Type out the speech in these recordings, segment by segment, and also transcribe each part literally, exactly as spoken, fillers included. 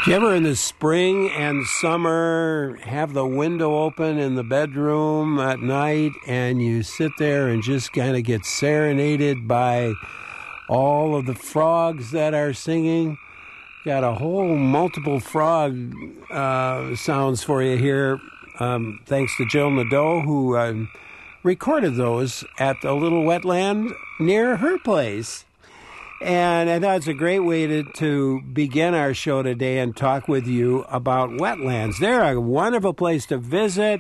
Do you ever in the spring and summer have the window open in the bedroom at night and you sit there and just kind of get serenaded by all of the frogs that are singing? Got a whole multiple frog uh, sounds for you here, um, thanks to Jill Nadeau, who uh, recorded those at a little wetland near her place. And I thought it's a great way to, to begin our show today and talk with you about wetlands. They're a wonderful place to visit,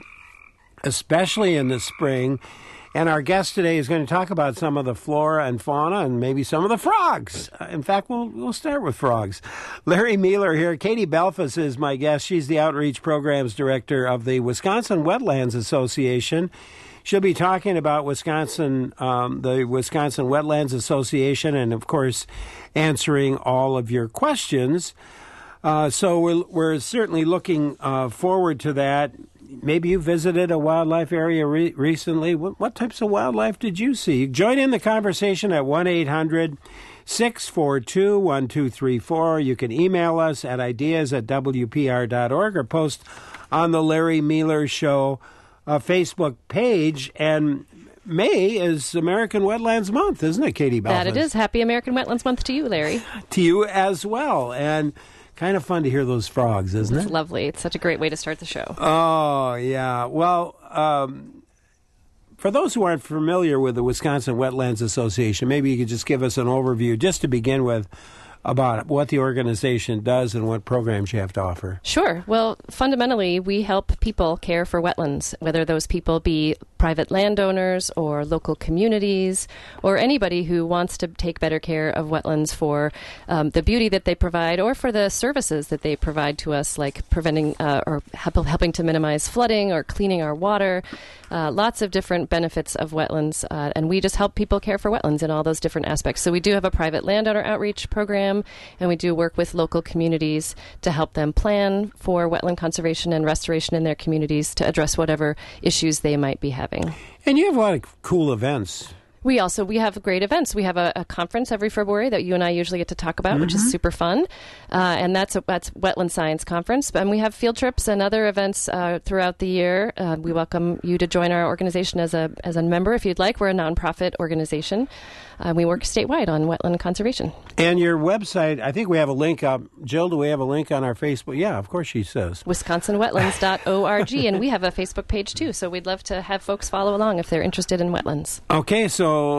especially in the spring. And our guest today is going to talk about some of the flora and fauna and maybe some of the frogs. In fact, we'll we'll start with frogs. Larry Mueller here. Katie Belfus is my guest. She's the Outreach Programs Director of the Wisconsin Wetlands Association. She'll be talking about Wisconsin, um, the Wisconsin Wetlands Association, and, of course, answering all of your questions. Uh, so we're, we're certainly looking uh, forward to that. Maybe you visited a wildlife area re- recently. What, what types of wildlife did you see? Join in the conversation at one eight hundred six four two one two three four. You can email us at ideas at w p r dot org or post on the Larry Mueller Show uh, Facebook page. And May is American Wetlands Month, isn't it, Katie Belfus? That it is. Happy American Wetlands Month to you, Larry. To you as well. And kind of fun to hear those frogs, isn't it's it? It's lovely. It's such a great way to start the show. Oh, yeah. Well, um, for those who aren't familiar with the Wisconsin Wetlands Association, maybe you could just give us an overview, just to begin with, about what the organization does and what programs you have to offer. Sure. Well, fundamentally, we help people care for wetlands, whether those people be private landowners or local communities or anybody who wants to take better care of wetlands for um, the beauty that they provide or for the services that they provide to us, like preventing uh, or help, helping to minimize flooding or cleaning our water. Uh, lots of different benefits of wetlands, uh, and we just help people care for wetlands in all those different aspects. So we do have a private landowner outreach program, and we do work with local communities to help them plan for wetland conservation and restoration in their communities to address whatever issues they might be having. And you have a lot of cool events. We also, we have great events. We have a, a conference every February that you and I usually get to talk about, mm-hmm. which is super fun. Uh, and that's a, that's Wetland Science Conference. And we have field trips and other events uh, throughout the year. Uh, we welcome you to join our organization as a as a member if you'd like. We're a nonprofit organization. Uh, we work statewide on wetland conservation. And your website, I think we have a link up. Jill, do we have a link on our Facebook? Yeah, of course she says. wisconsin wetlands dot org. And we have a Facebook page, too. So we'd love to have folks follow along if they're interested in wetlands. Okay, so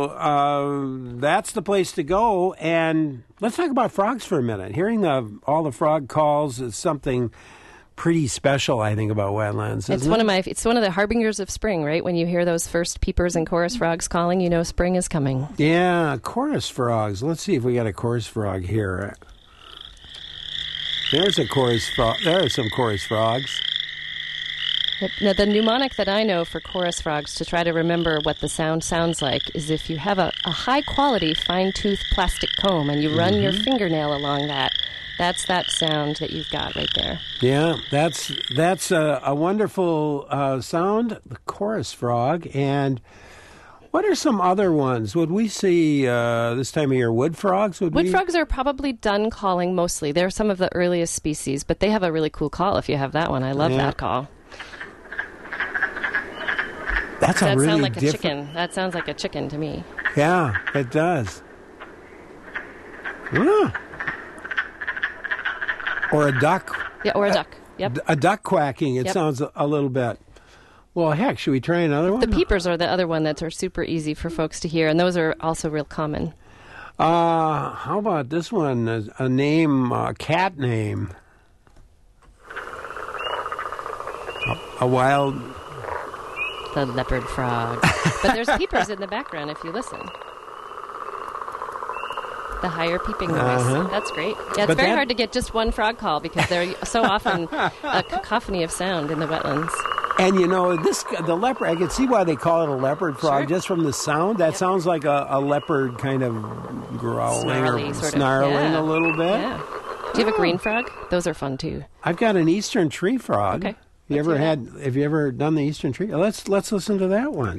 uh, that's the place to go. And let's talk about frogs for a minute. Hearing the, all the frog calls is something pretty special, I think, about wetlands. It's one it? of my. It's one of the harbingers of spring, right? When you hear those first peepers and chorus frogs calling, you know spring is coming. Yeah, chorus frogs. Let's see if we got a chorus frog here. There's a chorus frog. There are some chorus frogs. Now, the mnemonic that I know for chorus frogs to try to remember what the sound sounds like is if you have a, a high-quality, fine-tooth plastic comb and you run mm-hmm. your fingernail along that. That's that sound that you've got right there. Yeah, that's that's a, a wonderful uh, sound, the chorus frog. And what are some other ones? Would we see uh, this time of year wood frogs? Would wood we... frogs are probably done calling mostly. They're some of the earliest species, but they have a really cool call if you have that one. I love yeah. that call. That's that a really sound like different... a chicken. That sounds like a chicken to me. Yeah, it does. Yeah. Or a duck. Yeah, or a duck. Yep. A, a duck quacking. It yep. sounds a, a little bit. Well, heck, should we try another one? The peepers are the other one that are super easy for folks to hear, and those are also real common. Uh, how about this one? A, a name, a cat name. A, a wild... The leopard frog. But there's peepers in the background if you listen. The higher peeping noise. Uh-huh. That's great. Yeah, it's but very that... hard to get just one frog call because they're so often a cacophony of sound in the wetlands. And, you know, this the leopard, I can see why they call it a leopard frog sure. just from the sound. That yep. sounds like a, a leopard kind of growling Snarly, or sort snarling of. Yeah. a little bit. Yeah. Do you have a green frog? Those are fun, too. I've got an eastern tree frog. Okay. You ever had? Have you ever done the eastern tree? Let's let's listen to that once.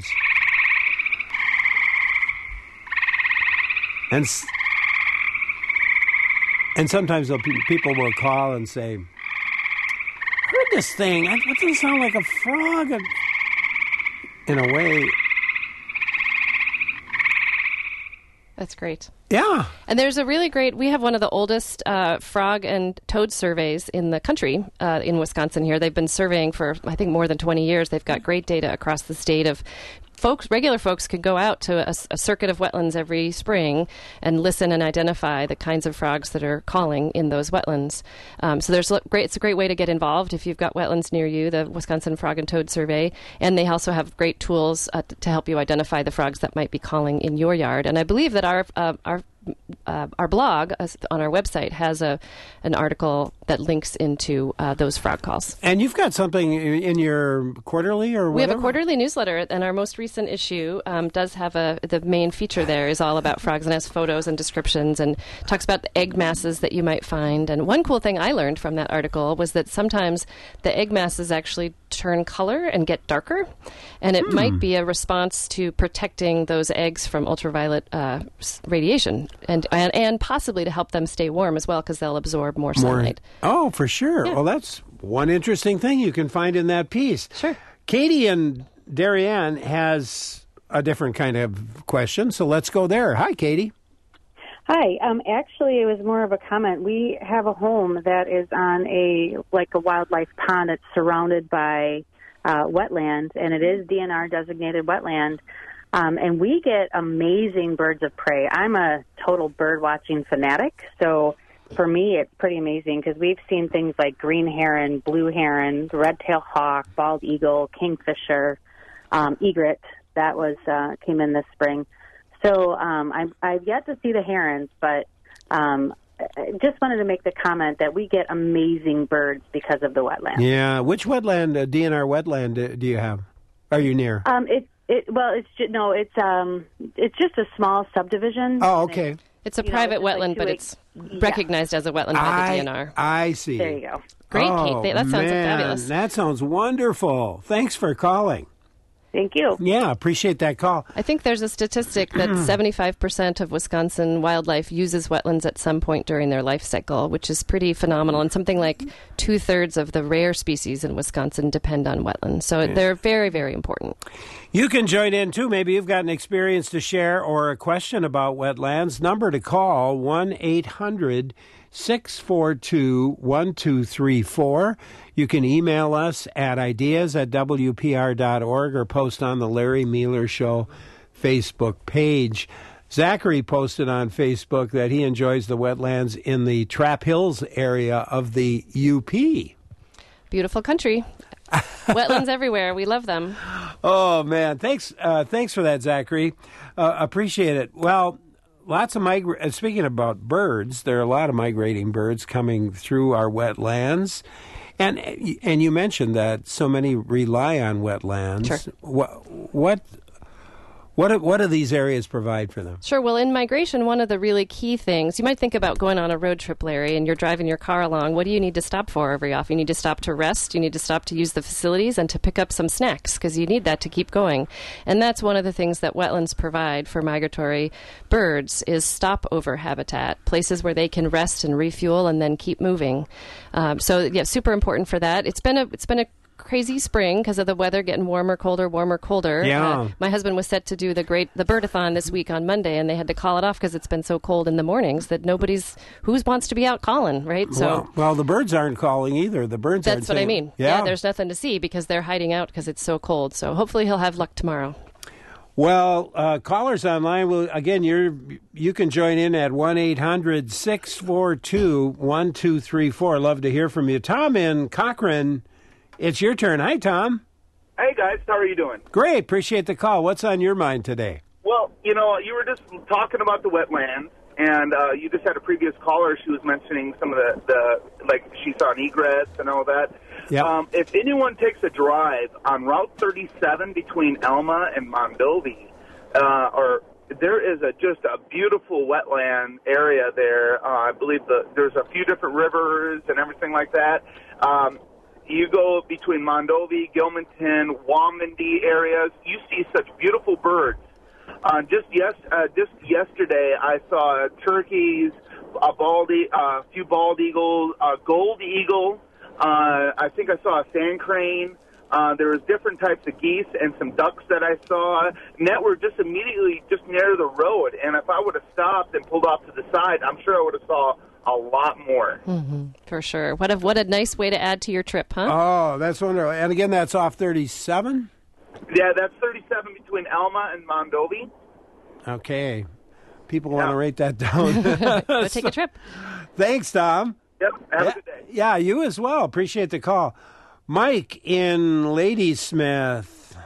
And And sometimes they'll- people will call and say, I heard this thing. It doesn't sound like a frog. In a way. That's great. Yeah. And there's a really great, we have one of the oldest uh, frog and toad surveys in the country uh, in Wisconsin here. They've been surveying for, I think, more than twenty years. They've got great data across the state of folks, regular folks can go out to a, a circuit of wetlands every spring and listen and identify the kinds of frogs that are calling in those wetlands. Um, so there's great, it's a great way to get involved if you've got wetlands near you, the Wisconsin Frog and Toad Survey. And they also have great tools uh, t- to help you identify the frogs that might be calling in your yard. And I believe that our uh, our Uh, our blog uh, on our website has a an article that links into uh, those frog calls. And you've got something in your quarterly or whatever? We have a quarterly newsletter, and our most recent issue um, does have a, the main feature there is all about frogs and has photos and descriptions and talks about the egg masses that you might find. And one cool thing I learned from that article was that sometimes the egg masses actually turn color and get darker, and it hmm. might be a response to protecting those eggs from ultraviolet uh, radiation. And, and and possibly to help them stay warm as well, because they'll absorb more sunlight. More, oh, for sure. Yeah. Well, that's one interesting thing you can find in that piece. Sure. Katie in Darien has a different kind of question, so let's go there. Hi, Katie. Hi. Um, actually, it was more of a comment. We have a home that is on a like a wildlife pond. It's surrounded by uh, wetland, and it is D N R designated wetland. Um, and we get amazing birds of prey. I'm a total bird watching fanatic, so for me it's pretty amazing because we've seen things like green heron, blue heron, red-tailed hawk, bald eagle, kingfisher, um, egret. That was uh, came in this spring. So um, I've, I've yet to see the herons, but um, I just wanted to make the comment that we get amazing birds because of the wetland. Yeah. Which wetland, uh, D N R wetland, uh, do you have? Are you near? Um, it's It, well, it's just, no, it's um, it's just a small subdivision. Oh, okay. It's, it's a you private know, it's wetland, like but two it's ac- recognized yeah. as a wetland by I, the D N R. I see. There you go. Great, oh, Kate. That sounds man, fabulous. That sounds wonderful. Thanks for calling. Thank you. Yeah, appreciate that call. I think there's a statistic that seventy-five percent of Wisconsin wildlife uses wetlands at some point during their life cycle, which is pretty phenomenal. And something like two-thirds of the rare species in Wisconsin depend on wetlands. So yeah. They're very, very important. You can join in, too. Maybe you've got an experience to share or a question about wetlands. Number to call, one eight hundred six four two one two three four. You can email us at ideas at w p r dot org or post on the Larry Mueller Show Facebook page. Zachary posted on Facebook that he enjoys the wetlands in the Trap Hills area of the U P. Beautiful country. Wetlands everywhere. We love them. Oh, man. Thanks, uh, thanks for that, Zachary. Uh, appreciate it. Well, lots of migra- Speaking about birds, there are a lot of migrating birds coming through our wetlands. And and you mentioned that so many rely on wetlands. Sure. What what what what do these areas provide for them? Sure. Well, in migration, one of the really key things, you might think about going on a road trip, Larry, and you're driving your car along. What do you need to stop for every off? You need to stop to rest. You need to stop to use the facilities and to pick up some snacks because you need that to keep going. And that's one of the things that wetlands provide for migratory birds is stopover habitat, places where they can rest and refuel and then keep moving. Um, so, yeah, super important for that. It's been a it's been a crazy spring because of the weather getting warmer, colder, warmer, colder. Yeah. Uh, my husband was set to do the great the birdathon this week on Monday, and they had to call it off because it's been so cold in the mornings that nobody's who wants to be out calling, right? So well, well, the birds aren't calling either. The birds. That's aren't what saying, I mean. Yeah. yeah, there's nothing to see because they're hiding out because it's so cold. So hopefully he'll have luck tomorrow. Well, uh, callers online, will again, you're, you can join in at one eight hundred six four two one two three four. Love to hear from you. Tom in Cochrane, it's your turn. Hi, Tom. Hey, guys. How are you doing? Great. Appreciate the call. What's on your mind today? Well, you know, you were just talking about the wetlands, and uh, you just had a previous caller. She was mentioning some of the, the like, she saw an egrets and all that. Yep. Um, if anyone takes a drive on Route thirty-seven between Elma and Mondovi, uh, or there is a just a beautiful wetland area there. Uh, I believe the, there's a few different rivers and everything like that. Um, you go between Mondovi, Gilmanton, Waumandy areas, you see such beautiful birds. Uh, just yes, uh, just yesterday, I saw turkeys, a bald, e- uh, few bald eagles, a gold eagle. Uh, I think I saw a sand crane. Uh, there was different types of geese and some ducks that I saw, and that were just immediately just near the road. And if I would have stopped and pulled off to the side, I'm sure I would have saw a lot more. Mm-hmm, for sure. What a what a nice way to add to your trip, huh? Oh, that's wonderful. And again, that's off thirty-seven? Yeah, that's thirty-seven between Alma and Mondovi. Okay. People want Yeah. to write that down. Go take a trip. Thanks, Tom. Yep, have yeah, a good day. Yeah, you as well. Appreciate the call. Mike in Ladysmith.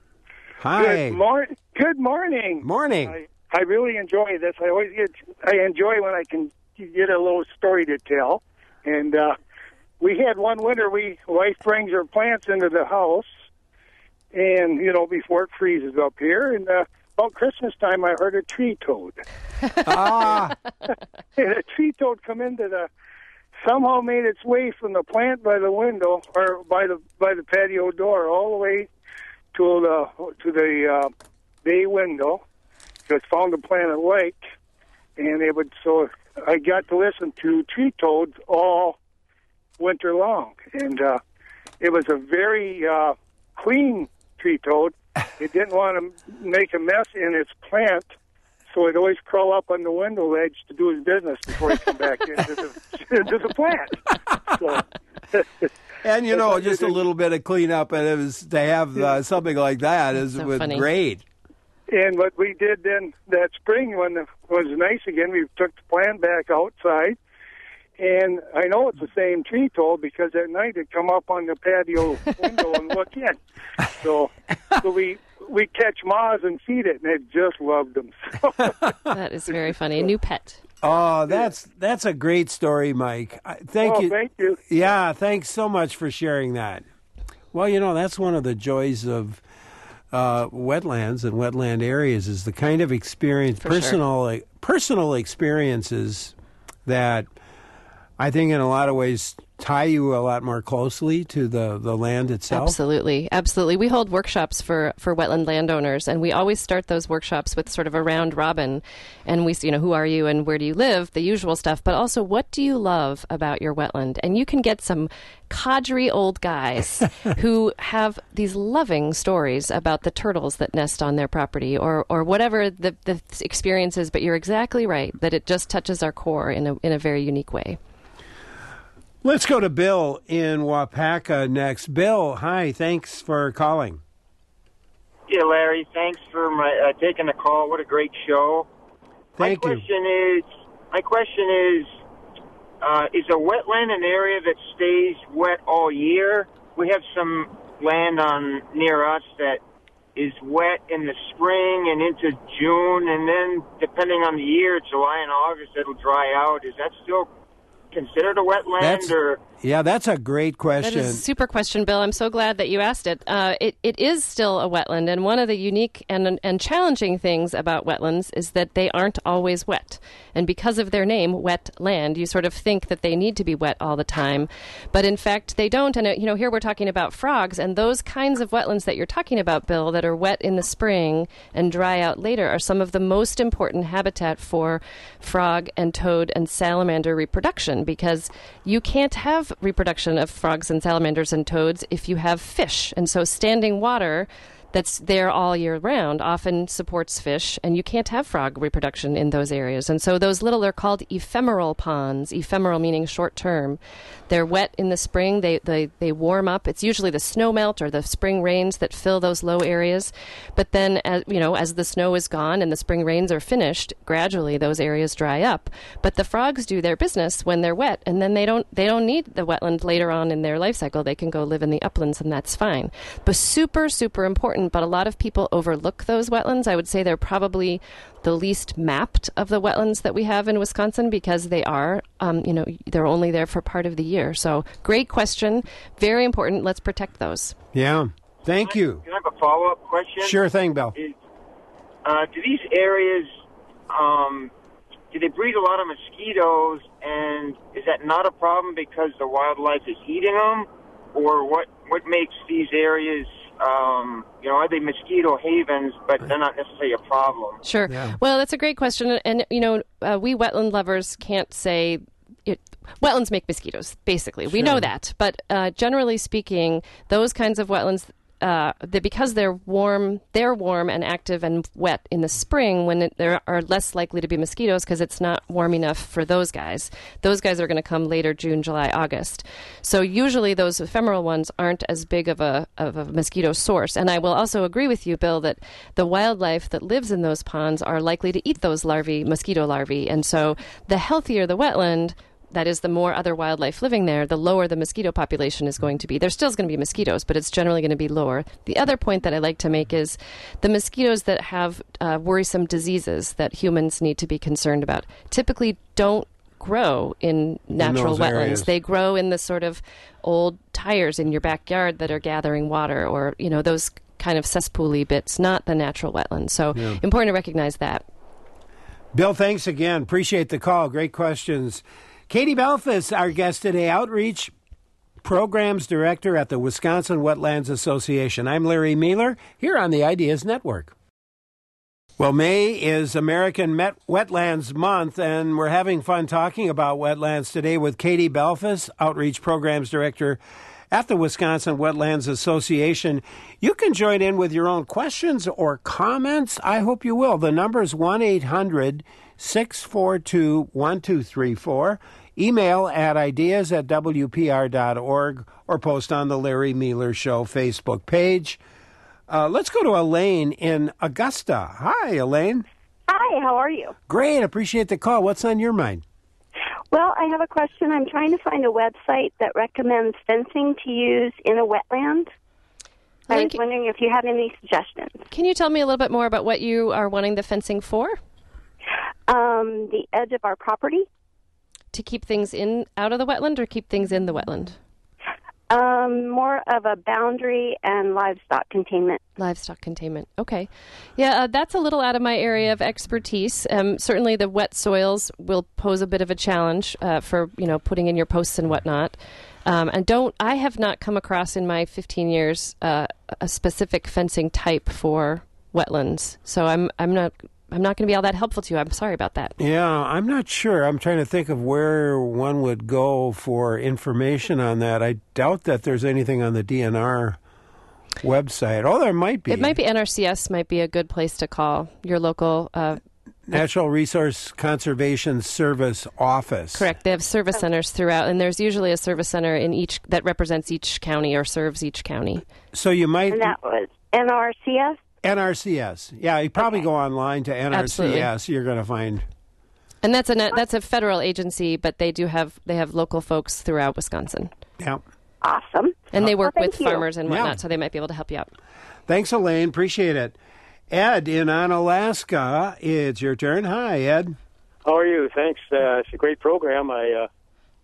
Hi. Good, mor- good morning. Morning. I, I really enjoy this. I always get, I enjoy when I can get a little story to tell. And uh, we had one winter, we wife brings her plants into the house, and, you know, before it freezes up here. And uh, about Christmas time, I heard a tree toad. Ah. And a tree toad come into the, somehow made its way from the plant by the window, or by the by the patio door, all the way to the to the uh, bay window. Just found the plant at lake, and it would. So I got to listen to tree toads all winter long, and uh, it was a very uh, clean tree toad. It didn't want to make a mess in its plant, so he'd always crawl up on the window ledge to do his business before he come back into the, into the plant. So, And, you know, just a little bit of cleanup, and it was to have uh, something like that is So was funny. great. and what we did then that spring when it was nice again, we took the plant back outside. And I know it's the same tree toad because at night it'd come up on the patio window and look in. So, so we we catch moths and feed it, and it just loved them. So, That is very funny. A new pet. Oh, that's that's a great story, Mike. I- Thank well, you. thank you. Yeah, thanks so much for sharing that. Well, you know, that's one of the joys of uh, wetlands and wetland areas is the kind of experience, For sure. personal personal experiences that I think in a lot of ways tie you a lot more closely to the, the land itself. Absolutely, absolutely. We hold workshops for, for wetland landowners, and we always start those workshops with sort of a round robin. And we, you know, who are you and where do you live, the usual stuff, but also what do you love about your wetland? And you can get some cadre old guys who have these loving stories about the turtles that nest on their property or, or whatever the, the experience is, but you're exactly right, that it just touches our core in a, in a very unique way. Let's go to Bill in Wapaka next. Bill, hi. Thanks for calling. Yeah, Larry, thanks for my, uh, taking the call. What a great show. Thank my you. question is, my question is, uh, is a wetland an area that stays wet all year? We have some land on near us that is wet in the spring and into June, and then depending on the year, July and August, it'll dry out. Is that still considered a wetland? That's- or Yeah, that's a great question. That is a super question, Bill. I'm so glad that you asked it. Uh, it. It is still a wetland, and one of the unique and and challenging things about wetlands is that they aren't always wet. And because of their name, wet land, you sort of think that they need to be wet all the time, but in fact they don't. And uh, you know, here we're talking about frogs, and those kinds of wetlands that you're talking about, Bill, that are wet in the spring and dry out later, are some of the most important habitat for frog and toad and salamander reproduction, because you can't have reproduction of frogs and salamanders and toads if you have fish. And so standing water that's there all year round often supports fish, and you can't have frog reproduction in those areas. And so those little, they're called ephemeral ponds, ephemeral meaning short term. They're wet in the spring, they, they, they warm up. It's usually the snow melt or the spring rains that fill those low areas. But then, as, you know, as the snow is gone and the spring rains are finished, gradually those areas dry up. But the frogs do their business when they're wet, and then they don't, they don't need the wetland later on in their life cycle. They can go live in the uplands, and that's fine. But super, super important, but a lot of people overlook those wetlands. I would say they're probably the least mapped of the wetlands that we have in Wisconsin, because they are, um, you know, they're only there for part of the year. So great question. Very important. Let's protect those. Yeah. Thank you. Can I have a follow-up question? Sure thing, Bill. Is, uh, do these areas, um, do they breed a lot of mosquitoes, and is that not a problem because the wildlife is eating them? Or what, what makes these areas Um, you know, are they mosquito havens, but they're not necessarily a problem? Sure. Yeah. Well, that's a great question. And, you know, uh, we wetland lovers can't say it. Wetlands make mosquitoes, basically. We know that. But uh, generally speaking, those kinds of wetlands, uh, they, because they're warm, they're warm and active and wet in the spring when it, there are less likely to be mosquitoes because it's not warm enough for those guys. Those guys are going to come later, June, July, August. So usually those ephemeral ones aren't as big of a, of a mosquito source. And I will also agree with you, Bill, that the wildlife that lives in those ponds are likely to eat those larvae, mosquito larvae. And so the healthier the wetland, that is, the more other wildlife living there, the lower the mosquito population is going to be. There still is going to be mosquitoes, but it's generally going to be lower. The other point that I like to make is the mosquitoes that have uh, worrisome diseases that humans need to be concerned about typically don't grow in natural in wetlands. areas. They grow in the sort of old tires in your backyard that are gathering water, or, you know, those kind of cesspool-y bits, not the natural wetlands. So Yeah. important to recognize that. Bill, thanks again. Appreciate the call. Great questions. Katie Belfus, our guest today, Outreach Programs Director at the Wisconsin Wetlands Association. I'm Larry Mueller, here on the Ideas Network. Well, May is American Met Wetlands Month, and we're having fun talking about wetlands today with Katie Belfus, Outreach Programs Director at the Wisconsin Wetlands Association. You can join in with your own questions or comments. I hope you will. The number is one eight hundred six four two one two three four. Email at ideas at w p r dot org or post on the Larry Mueller Show Facebook page. Uh, let's go to Elaine in Augusta. Hi, Elaine. Hi, how are you? Great. Appreciate the call. What's on your mind? Well, I have a question. I'm trying to find a website that recommends fencing to use in a wetland. I was wondering if you had any suggestions. Can you tell me a little bit more about what you are wanting the fencing for? Um, the edge of our property. To keep things in out of the wetland or keep things in the wetland? Um, more of a boundary and livestock containment. Livestock containment. Okay. Yeah, uh, that's a little out of my area of expertise. Um, certainly the wet soils will pose a bit of a challenge uh, for, you know, putting in your posts and whatnot. Um, and don't, I have not come across in my fifteen years uh, a specific fencing type for wetlands. So I'm, I'm not... I'm not going to be all that helpful to you. I'm sorry about that. Yeah, I'm not sure. I'm trying to think of where one would go for information on that. I doubt that there's anything on the D N R website. Oh, there might be. It might be N R C S might be a good place to call your local... Uh, Natural Resource Conservation Service Office. Correct. They have service centers throughout, and there's usually a service center in each that represents each county or serves each county. So you might... And that was N R C S? N R C S. Yeah, you probably Okay. go online to N R C S. Absolutely. You're going to find... And that's a that's a federal agency, but they do have they have local folks throughout Wisconsin, Yeah. Awesome. and they work Well, with thank you. farmers and whatnot, Yeah. so they might be able to help you out. Thanks, Elaine. Appreciate it. Ed in Onalaska, it's your turn. Hi, Ed. How are you? Thanks. Uh, it's a great program. I uh,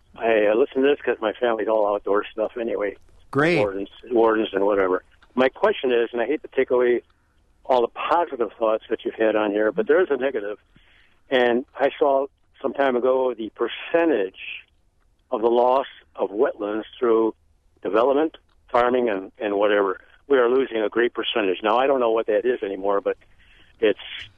I uh, listen to this because my family's all outdoor stuff anyway. Great. Wardens, wardens, and whatever. My question is, and I hate to take away all the positive thoughts that you've had on here, but there is a negative. And I saw some time ago the percentage of the loss of wetlands through development, farming, and, and whatever. We are losing a great percentage. Now, I don't know what that is anymore, but it's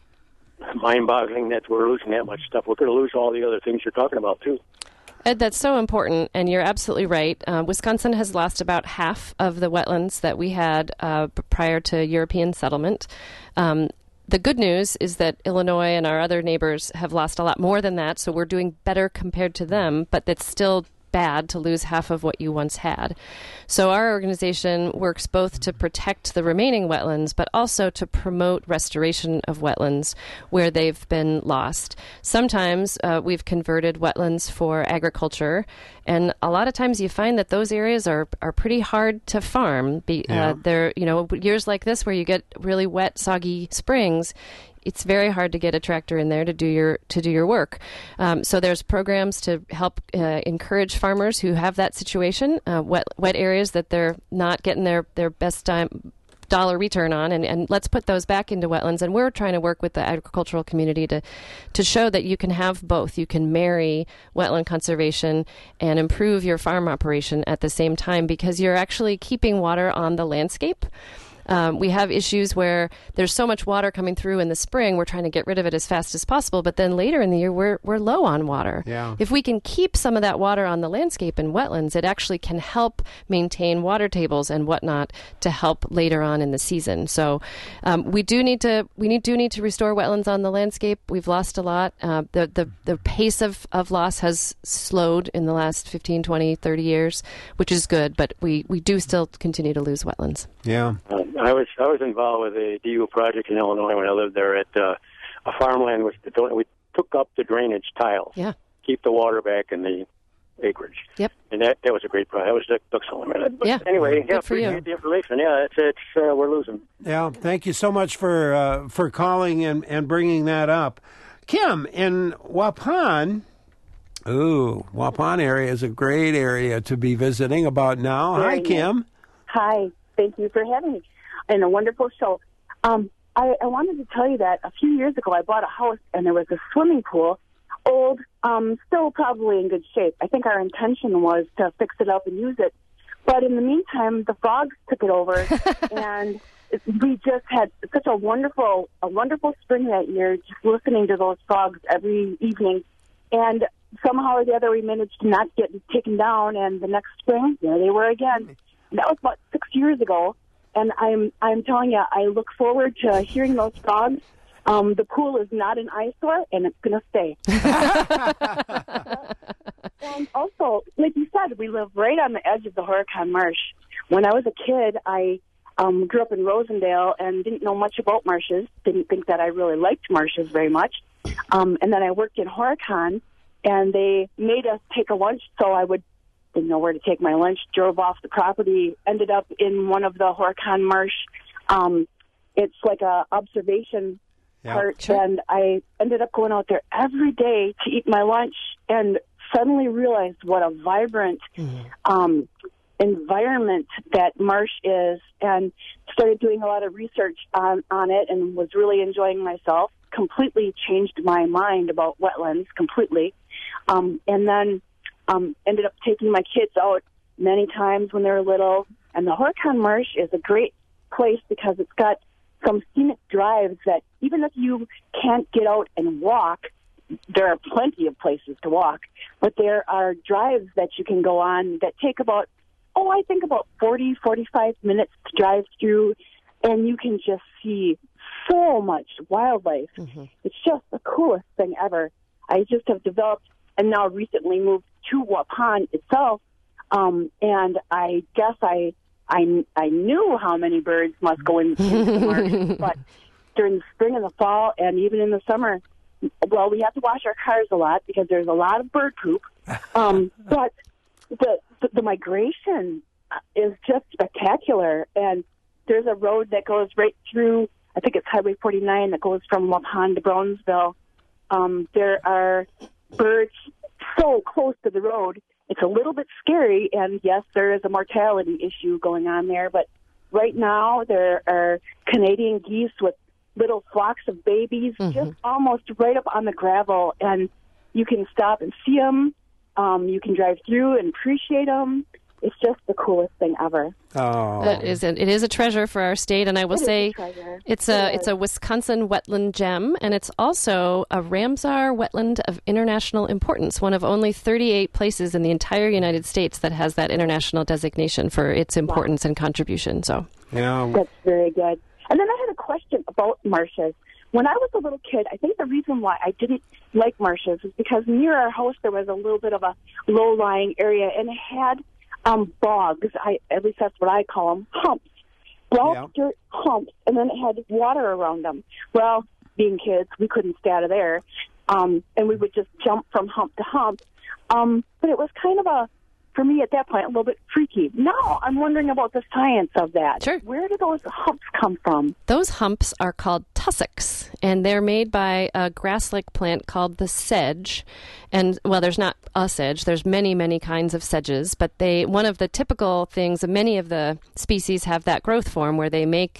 mind-boggling that we're losing that much stuff. We're going to lose all the other things you're talking about, too. Ed, that's so important, and you're absolutely right. Uh, Wisconsin has lost about half of the wetlands that we had uh, b- prior to European settlement. Um, the good news is that Illinois and our other neighbors have lost a lot more than that, so we're doing better compared to them, but that's still bad to lose half of what you once had. So our organization works both to protect the remaining wetlands, but also to promote restoration of wetlands where they've been lost. Sometimes uh, we've converted wetlands for agriculture, and a lot of times you find that those areas are, are pretty hard to farm. Be, Yeah. uh, they're, you know, years like this where you get really wet, soggy springs, it's very hard to get a tractor in there to do your to do your work. Um, so there's programs to help uh, encourage farmers who have that situation, uh, wet wet areas that they're not getting their, their best time dollar return on, and, and let's put those back into wetlands. And we're trying to work with the agricultural community to to show that you can have both. You can marry wetland conservation and improve your farm operation at the same time, because you're actually keeping water on the landscape. Um, we have issues where there's so much water coming through in the spring, we're trying to get rid of it as fast as possible, but then later in the year, we're we're low on water. Yeah. If we can keep some of that water on the landscape and wetlands, it actually can help maintain water tables and whatnot to help later on in the season. So um, we do need to we need do need to restore wetlands on the landscape. We've lost a lot. Uh, the, the the pace of, of loss has slowed in the last fifteen, twenty, thirty years, which is good, but we, we do still continue to lose wetlands. Yeah. Uh, I was I was involved with a D U project in Illinois when I lived there at uh, a farmland. With the, we took up the drainage tiles. Yeah. Keep the water back in the acreage. Yep. And that, that was a great project. That was that took so limited. But yeah. Anyway, Good yeah, for you. the information. Yeah, it's it's uh, we're losing. Yeah. Thank you so much for uh, for calling and, and bringing that up. Kim, in Waupun, ooh, Waupun area is a great area to be visiting about now. Very Hi, nice. Kim. Hi, thank you for having me and a wonderful show. Um, I, I wanted to tell you that a few years ago I bought a house and there was a swimming pool, old, um, still probably in good shape. I think our intention was to fix it up and use it. But in the meantime, the frogs took it over and we just had such a wonderful, a wonderful spring that year, just listening to those frogs every evening. And somehow or the other, we managed to not get taken down. And the next spring, there they were again. And that was about six years ago. And I'm, I'm telling you, I look forward to hearing those frogs. Um, the pool is not an eyesore, and it's going to stay. And also, like you said, we live right on the edge of the Horicon Marsh. When I was a kid, I um, grew up in Rosendale and didn't know much about marshes, didn't think that I really liked marshes very much. Um, and then I worked in Horicon, and they made us take a lunch, so I would didn't know where to take my lunch, drove off the property, ended up in one of the Horicon Marsh. Um, it's like a observation Yeah. part, Sure. and I ended up going out there every day to eat my lunch and suddenly realized what a vibrant Mm-hmm. um, environment that marsh is, and started doing a lot of research on, on it and was really enjoying myself. Completely changed my mind about wetlands, completely. Um, and then um, ended up taking my kids out many times when they were little. And the Horicon Marsh is a great place because it's got some scenic drives that even if you can't get out and walk, there are plenty of places to walk, but there are drives that you can go on that take about, oh, I think about forty, forty-five minutes to drive through, and you can just see so much wildlife. Mm-hmm. It's just the coolest thing ever. I just have developed and now recently moved to Waupun itself, um, and I guess I I, I knew how many birds must go in, into the marsh, but during the spring and the fall and even in the summer, well, we have to wash our cars a lot because there's a lot of bird poop. Um, but the, the the migration is just spectacular, and there's a road that goes right through, I think it's Highway forty-nine, that goes from Waupun to Brownsville. Um, there are birds so close to the road. It's a little bit scary, and yes, there is a mortality issue going on there, but right now there are Canadian geese with little flocks of babies mm-hmm. just almost right up on the gravel, and you can stop and see them. Um, you can drive through and appreciate them. It's just the coolest thing ever. Oh, That is a, it is a treasure for our state, and I will It is say a treasure. it's It a is. it's a Wisconsin wetland gem, and it's also a Ramsar wetland of international importance, one of only thirty-eight places in the entire United States that has that international designation for its importance and contribution. So, yeah. That's very good. And then I had a question about marshes. When I was a little kid, I think the reason why I didn't like marshes is because near our house there was a little bit of a low-lying area, and it had um, bogs. I, at least that's what I call them, humps. Black Yeah. dirt humps, and then it had water around them. Well, being kids, we couldn't stay out of there, um, and we would just jump from hump to hump. Um, but it was kind of a, for me at that point, a little bit freaky. Now I'm wondering about the science of that. Sure. Where do those humps come from? those humps are called tussocks, and they're made by a grass-like plant called the sedge. And, well, there's not a sedge. There's many, many kinds of sedges, but they one of the typical things, many of the species have that growth form where they make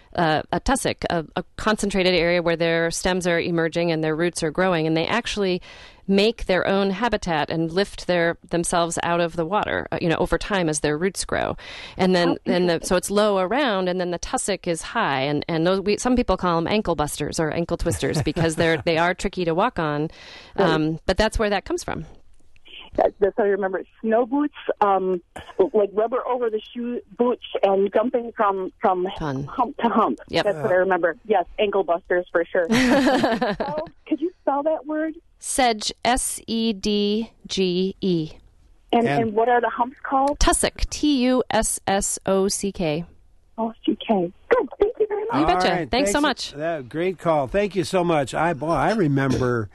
uh, a tussock, a, a concentrated area where their stems are emerging and their roots are growing, and they actually make their own habitat and lift their themselves out of the water, uh, you know, over time as their roots grow. And then, oh, then the, so it's low around, and then the tussock is high. And, and those, we, some people call them ankle busters or ankle twisters because they're, they are tricky to walk on. Um, but that's where that comes from. That, that's how I remember it. Snow boots, um, like rubber over the shoe boots, and jumping from from Fun. hump to hump. Yep. That's what I remember. Yes, ankle busters for sure. could, you spell, could you spell that word? Sedge, S E D G E. And, and and what are the humps called? Tussock, T U S S O C K. O C K. Good. Thank you very much. You betcha. Right, thanks, thanks so much. That, great call. Thank you so much. I boy, I remember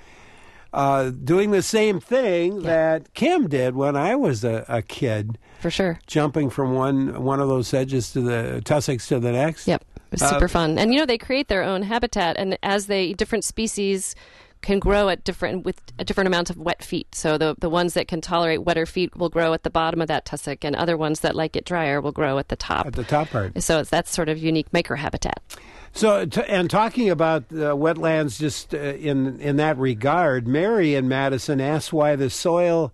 uh, doing the same thing yeah. that Kim did when I was a, a kid. For sure. Jumping from one one of those sedges to the tussocks to the next. Yep. It was super uh, fun. And, you know, they create their own habitat, and as they, different species can grow at different with a different amounts of wet feet. So the the ones that can tolerate wetter feet will grow at the bottom of that tussock, and other ones that like it drier will grow at the top. At the top part. So it's, that's sort of unique microhabitat. So, t- and talking about uh, wetlands, just uh, in in that regard, Mary in Madison asked why the soil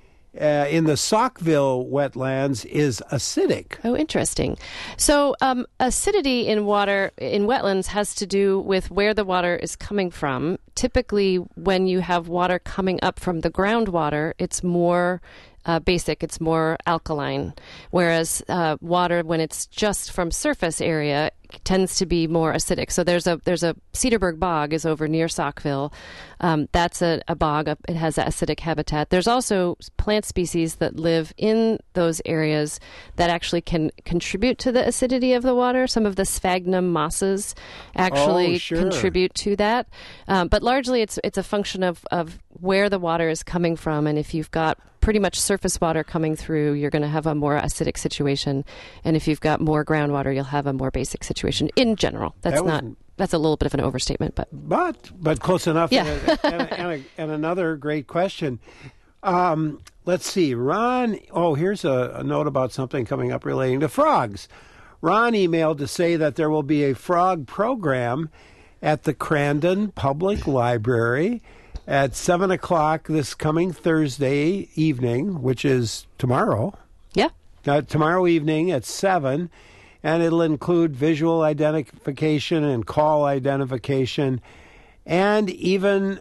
uh, in the Saukville wetlands is acidic. Oh, interesting. So um, acidity in water, in wetlands, has to do with where the water is coming from. Typically, when you have water coming up from the groundwater, it's more uh, basic, it's more alkaline. Whereas uh, water, when it's just from surface area, tends to be more acidic. So there's a there's a Cedarburg Bog is over near Saukville. Um, that's a, a bog. It has acidic habitat. There's also plant species that live in those areas that actually can contribute to the acidity of the water. Some of the sphagnum mosses actually oh, sure. contribute to that. Um, but largely it's it's a function of, of where the water is coming from. And if you've got pretty much surface water coming through, you're going to have a more acidic situation. And if you've got more groundwater, you'll have a more basic situation in general. That's that not, that's a little bit of an overstatement, but. But, but close enough. Yeah. and, and, and, a, and another great question. Um, let's see. Ron, oh, here's a, a note about something coming up relating to frogs. Ron emailed to say that there will be a frog program at the Crandon Public Library at seven o'clock this coming Thursday evening, which is tomorrow. Yeah. Uh, tomorrow evening at seven, and it'll include visual identification and call identification and even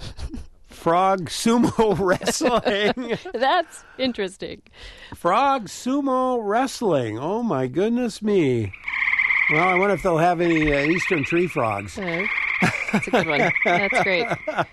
frog sumo wrestling. That's interesting. Frog sumo wrestling. Oh, my goodness me. Well, I wonder if they'll have any uh, eastern tree frogs. Uh, that's a good one. That's great.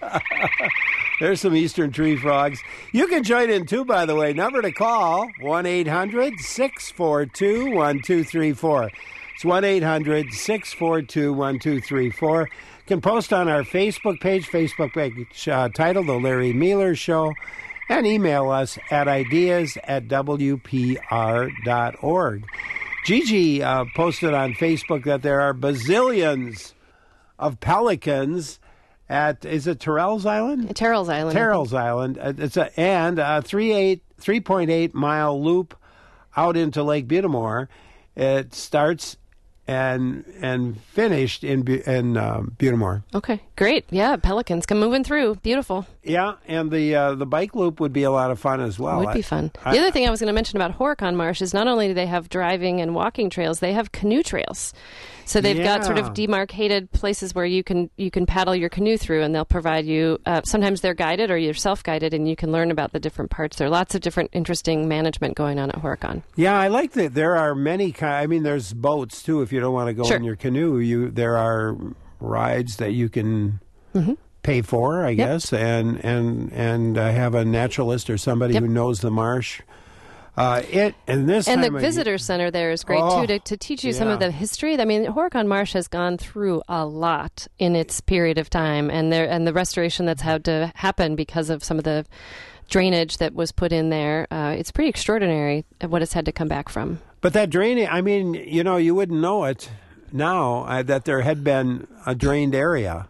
There's some eastern tree frogs. You can join in, too, by the way. Number to call, one eight hundred six four two one two three four. It's one eight hundred six four two one two three four. You can post on our Facebook page, Facebook page uh, titled The Larry Mealer Show, and email us at ideas at w p r dot org. Gigi uh, posted on Facebook that there are bazillions of pelicans at, is it Terrell's Island? Terrell's Island. Terrell's Island. Uh, it's a, and a three point eight mile loop out into Lake Butamore. It starts and and finished in in um, Butamore. Okay, great. Yeah, pelicans come moving through. Beautiful. Yeah, and the uh, the bike loop would be a lot of fun as well. It would be fun. I, the I, other thing I was going to mention about Horicon Marsh is not only do they have driving and walking trails, they have canoe trails. So they've yeah. got sort of demarcated places where you can you can paddle your canoe through, and they'll provide you. Uh, sometimes they're guided or you're self-guided, and you can learn about the different parts. There are lots of different interesting management going on at Horicon. Yeah, I like that. There are many. I mean, there's boats too. If you don't want to go sure. in your canoe, you there are rides that you can mm-hmm. pay for, I yep. guess, and and and uh, have a naturalist or somebody yep. who knows the marsh. Uh, it and this and time the of visitor year, center there is great oh, too to, to teach you yeah. some of the history. I mean, Horicon Marsh has gone through a lot in its period of time, and there and the restoration that's had to happen because of some of the drainage that was put in there. Uh, it's pretty extraordinary what it's had to come back from. But that drainage, I mean, you know, you wouldn't know it now uh, that there had been a drained area.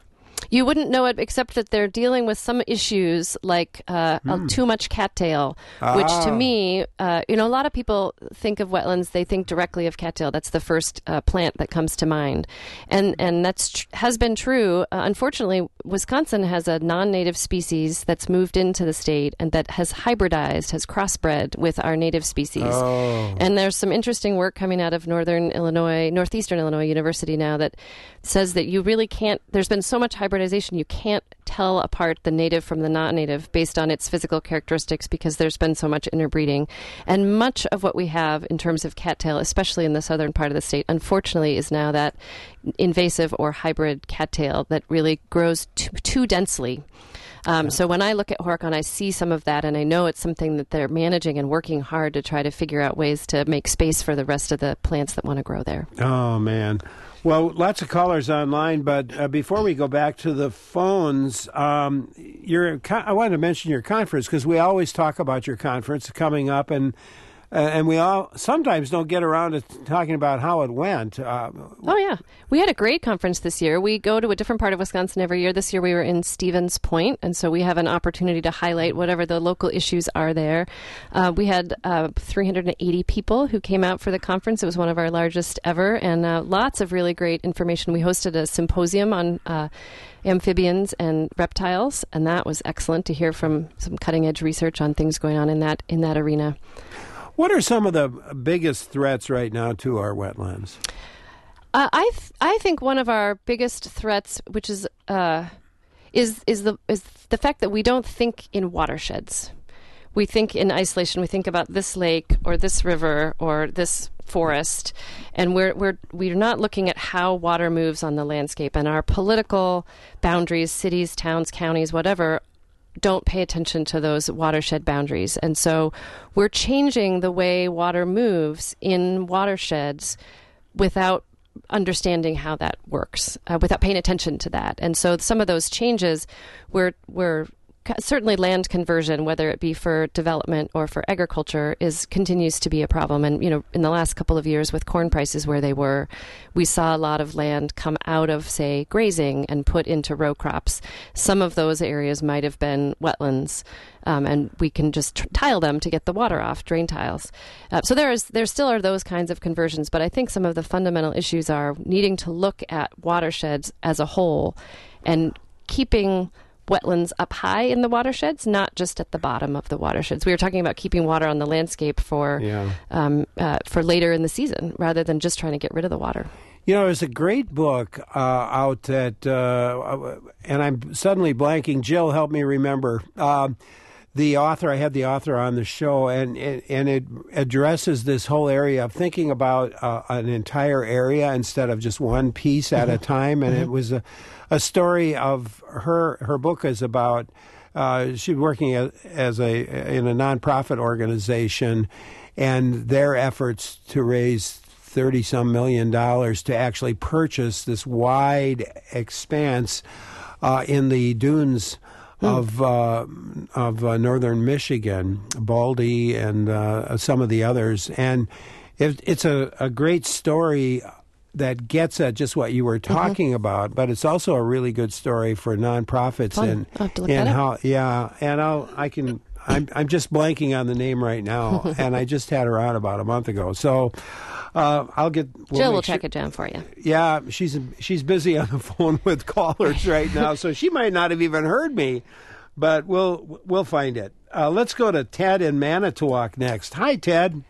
You wouldn't know it except that they're dealing with some issues like uh, Hmm. too much cattail, which to Ah. me, uh, you know, a lot of people think of wetlands, they think directly of cattail. That's the first uh, plant that comes to mind. And and that's tr- has been true. Uh, unfortunately, Wisconsin has a non-native species that's moved into the state and that has hybridized, has crossbred with our native species. Oh. And there's some interesting work coming out of Northern Illinois, Northeastern Illinois University now that says that you really can't, there's been so much hybridization, you can't tell apart the native from the non-native based on its physical characteristics because there's been so much interbreeding. And much of what we have in terms of cattail, especially in the southern part of the state, unfortunately is now that invasive or hybrid cattail that really grows too, too densely. Um, so when I look at Horicon, I see some of that, and I know it's something that they're managing and working hard to try to figure out ways to make space for the rest of the plants that want to grow there. Oh, man. Well, lots of callers online, but uh, before we go back to the phones, um, your co- I wanted to mention your conference because we always talk about your conference coming up, and uh, and we all sometimes don't get around to talking about how it went. Uh, Oh, yeah. We had a great conference this year. We go to a different part of Wisconsin every year. This year we were in Stevens Point, and so we have an opportunity to highlight whatever the local issues are there. Uh, we had uh, three hundred eighty people who came out for the conference. It was one of our largest ever, and uh, lots of really great information. We hosted a symposium on uh, amphibians and reptiles, and that was excellent to hear from some cutting-edge research on things going on in that in that arena. what are some of the biggest threats right now to our wetlands? Uh, I th- I think one of our biggest threats, which is uh, is is the is the fact that we don't think in watersheds. We think in isolation. We think about this lake or this river or this forest, and we're we're we're not looking at how water moves on the landscape. And our political boundaries, cities, towns, counties, whatever, don't pay attention to those watershed boundaries. And so we're changing the way water moves in watersheds without understanding how that works, uh, without paying attention to that. And so some of those changes, we're, we're certainly land conversion, whether it be for development or for agriculture, is continues to be a problem. And, you know, in the last couple of years with corn prices where they were, we saw a lot of land come out of, say, grazing and put into row crops. Some of those areas might have been wetlands, um, and we can just tr- tile them to get the water off, drain tiles. Uh, so there is there still are those kinds of conversions, but I think some of the fundamental issues are needing to look at watersheds as a whole and keeping wetlands up high in the watersheds, not just at the bottom of the watersheds. We were talking about keeping water on the landscape for Yeah. um, uh, for later in the season, rather than just trying to get rid of the water. You know, there's a great book uh, out that, uh, and I'm suddenly blanking. Jill, help me remember. Uh, the author, I had the author on the show, and, and, and it addresses this whole area of thinking about uh, an entire area instead of just one piece at mm-hmm. a time. And mm-hmm. it was a, a story of her, her book is about, uh, she's working as, as a in a nonprofit organization, and their efforts to raise thirty-some million dollars to actually purchase this wide expanse uh, in the dunes of uh, of uh, northern Michigan, Baldy and uh, some of the others. And it, it's a, a great story that gets at just what you were talking mm-hmm. about, but it's also a really good story for nonprofits. Fun. and I'll have to look and that how up. yeah, and I'll I can I'm I'm just blanking on the name right now, and I just had her on about a month ago. So uh, I'll get we'll Jill will sure, track it down for you. Yeah, she's she's busy on the phone with callers right now, so she might not have even heard me, but we'll we'll find it. Uh, let's go to Ted in Manitowoc next. Hi, Ted.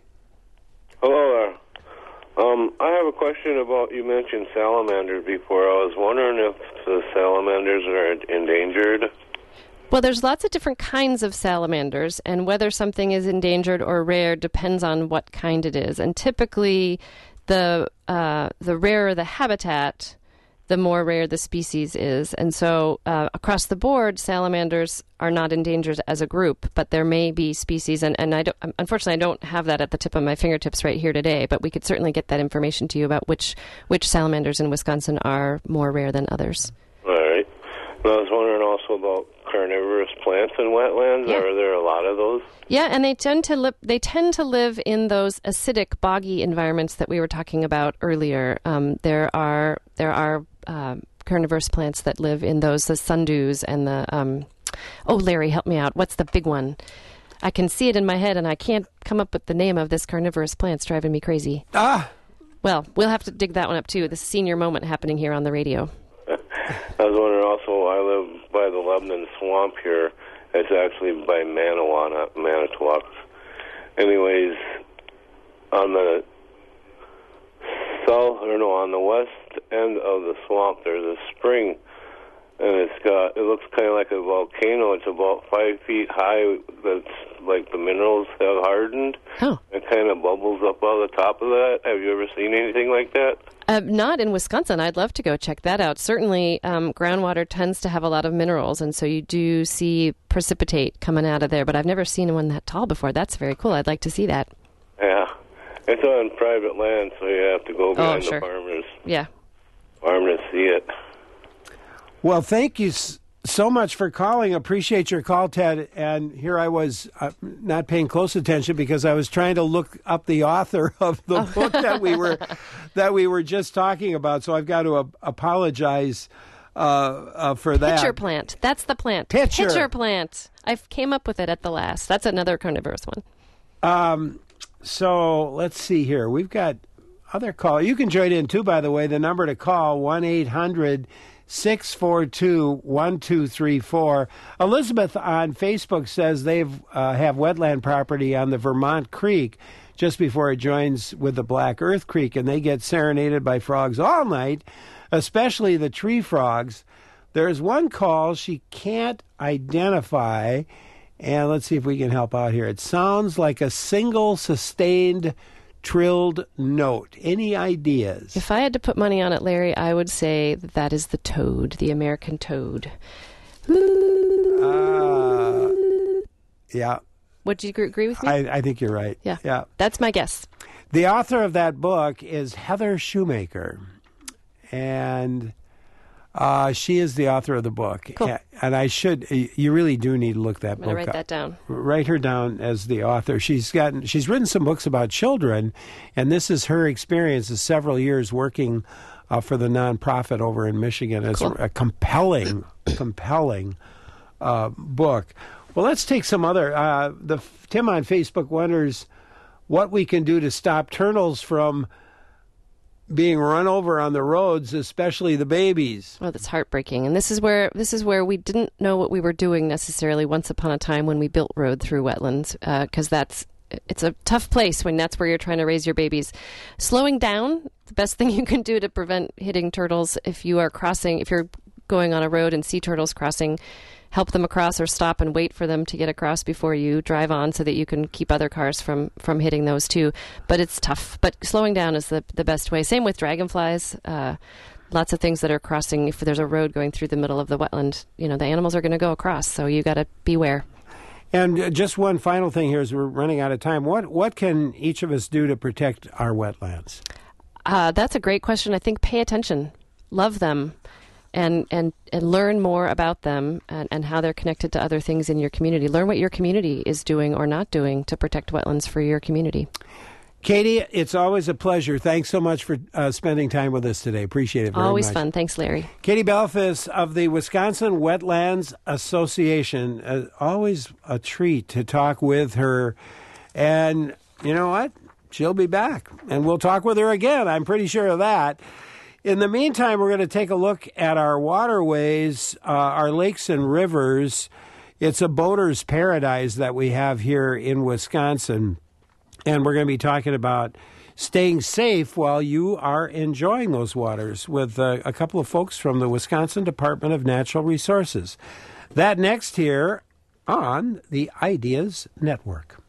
Hello there. Um, I have a question about, you mentioned salamanders before. I was wondering if the salamanders are endangered. Well, there's lots of different kinds of salamanders, and whether something is endangered or rare depends on what kind it is. And typically, the uh, the rarer the habitat, the more rare the species is. And so uh, across the board, salamanders are not endangered as a group, but there may be species, and, and I don't, unfortunately I don't have that at the tip of my fingertips right here today, but we could certainly get that information to you about which, which salamanders in Wisconsin are more rare than others. All right. And I was wondering also about carnivorous plants in wetlands. Yeah. Are there a lot of those? Yeah, and they tend to li- they tend to live in those acidic, boggy environments that we were talking about earlier. Um, there are there are um, carnivorous plants that live in those, the sundews and the, um, oh, Larry, help me out. What's the big one? I can see it in my head, and I can't come up with the name of this carnivorous plant. It's driving me crazy. Ah! Well, we'll have to dig that one up, too. This senior moment happening here on the radio. I was wondering also, I live by the Lebanon Swamp here. It's actually by Manawa, Manitowoc. Anyways, on the south, or no, on the west end of the swamp, there's a spring, and it's got, it looks kind of like a volcano. It's about five feet high. That's like the minerals have hardened. Oh. It kind of bubbles up out of the top of that. Have you ever seen anything like that? Uh, not in Wisconsin. I'd love to go check that out. Certainly, um, groundwater tends to have a lot of minerals, and so you do see precipitate coming out of there, but I've never seen one that tall before. That's very cool. I'd like to see that. Yeah. It's on private land, so you have to go behind oh, sure. the farmers. Yeah. Farm to see it. Well, thank you so much for calling. Appreciate your call, Ted. And here I was uh, not paying close attention because I was trying to look up the author of the oh. book that we were that we were just talking about. So I've got to uh, apologize uh, uh, for that. Pitcher plant. That's the plant. Pitcher. Pitcher plant. I came up with it at the last. That's another carnivorous one. Um. So let's see here. We've got other call. You can join in too, by the way. The number to call, one eight hundred six four two one two three four. Elizabeth on Facebook says they've uh, have wetland property on the Vermont Creek just before it joins with the Black Earth Creek, and they get serenaded by frogs all night, especially the tree frogs. There's one call she can't identify, and let's see if we can help out here. It sounds like a single sustained trilled note. Any ideas? If I had to put money on it, Larry, I would say that, that is the toad, the American toad. Uh, yeah. Would you agree with me? I, I think you're right. Yeah. Yeah. That's my guess. The author of that book is Heather Shoemaker, and uh, she is the author of the book. Cool. And I should, you really do need to look that I'm book going to write up. that down. Write her down as the author. She's gotten, she's written some books about children, and this is her experience of several years working uh, for the nonprofit over in Michigan. It's cool. a compelling, compelling uh, book. Well, let's take some other. Uh, the Tim on Facebook wonders what we can do to stop turtles from being run over on the roads, especially the babies. Oh, that's heartbreaking. And this is where this is where we didn't know what we were doing necessarily once upon a time when we built road through wetlands, because uh, that's it's a tough place when that's where you're trying to raise your babies. Slowing down, the best thing you can do to prevent hitting turtles if you are crossing, if you're going on a road and see turtles crossing, help them across or stop and wait for them to get across before you drive on so that you can keep other cars from, from hitting those too. But it's tough. But slowing down is the, the best way. Same with dragonflies. Uh, lots of things that are crossing. If there's a road going through the middle of the wetland, you know, the animals are going to go across. So you got to beware. And just one final thing here as we're running out of time. What, what can each of us do to protect our wetlands? Uh, that's a great question. I think pay attention. Love them. And, and and learn more about them and, and how they're connected to other things in your community. Learn what your community is doing or not doing to protect wetlands for your community. Katie, it's always a pleasure. Thanks so much for uh, spending time with us today. Appreciate it very always much. Always fun. Thanks, Larry. Katie Belfus of the Wisconsin Wetlands Association. Uh, always a treat to talk with her. And you know what? She'll be back. And we'll talk with her again. I'm pretty sure of that. In the meantime, we're going to take a look at our waterways, uh, our lakes and rivers. It's a boater's paradise that we have here in Wisconsin. And we're going to be talking about staying safe while you are enjoying those waters with uh, a couple of folks from the Wisconsin Department of Natural Resources. That next here on the Ideas Network.